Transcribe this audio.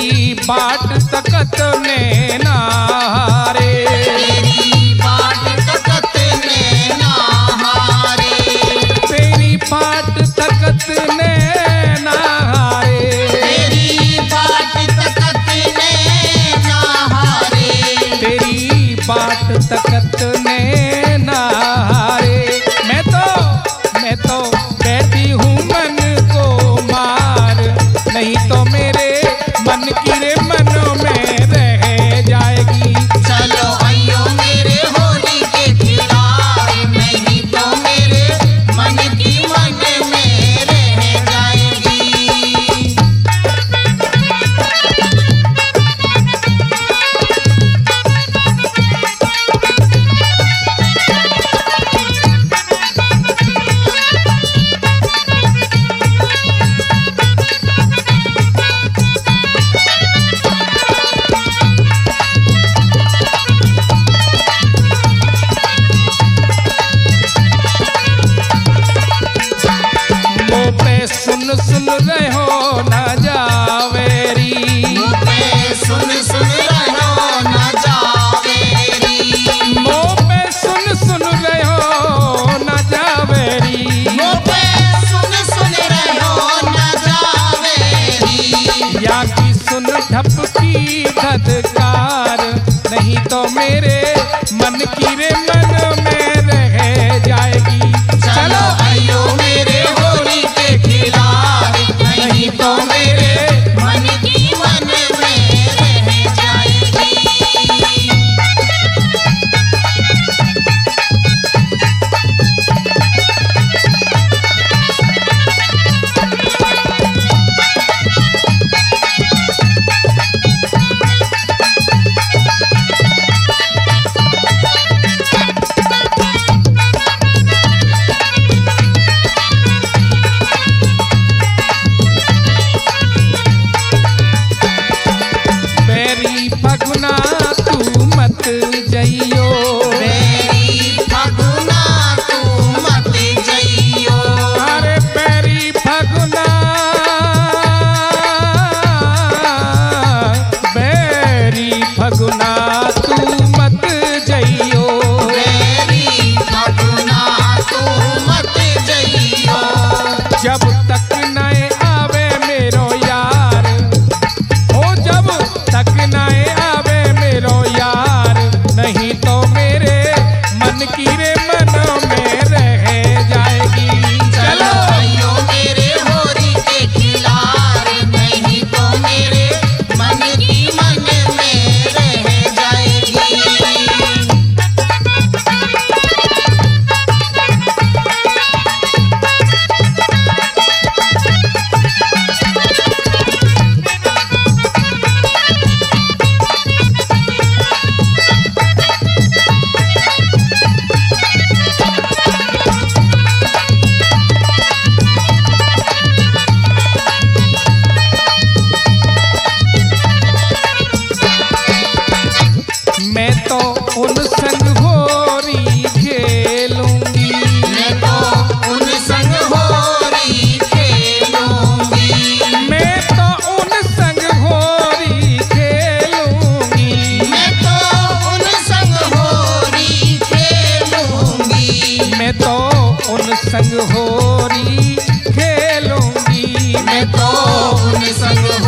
तेरी बाट तकत में नारे, तेरी बाट तकत में नाहारे, तेरी बाट तकत ने नारे, तेरी बाट तकत में नाहारे, तेरी बाट तकत ने नारे। मैं तो कहती हूँ मन को मार, नहीं तो मेरे मन की रे मन में रह जाएगी। चलो आइयो मेरे होली के खिलाड़ी, नहीं तो मेरे मन की मन में रह जाएगी। सुन रहो ना जावेरी, मुँह पे सुन रहो ना जावेरी, मुँह पे सुन रहो ना जावेरी, मुँह पे सुन रहो ना जावेरी, या की सुन ढपकी धधकार, नहीं तो मेरे मन की रे मन में रह जाएगी। चलो आइयो मेरे होली के खिलाड़ी, नहीं तो मेरे मन की मन में रह जाएगी। बैरी फगुना तू मत जइयो, मेरी फगुना तू मत जइयो, अरे बैरी फगुना, बैरी फगुना तू मत जइयो, मेरी फगुना तू मत जइयो, जब तक नए आवे मेरो यार, ओ जब तक नए आवे मेरो यार, नहीं तो मेरे मन की रे मन में रह जाएगी। चलो आइयो मेरे होली के खिलाड़ी, नहीं तो मेरे मन की मन में रह जाएगी। मैं तो उन संग होरी खेलूंगी, मैं तो उन संग होली खेलूंगी, मैं तो उन संग होरी खेलूंगी, मैं तो उन संग होली खेलूंगी, मैं तो उन संग होरी खेलूंगी, मैं तो उन संग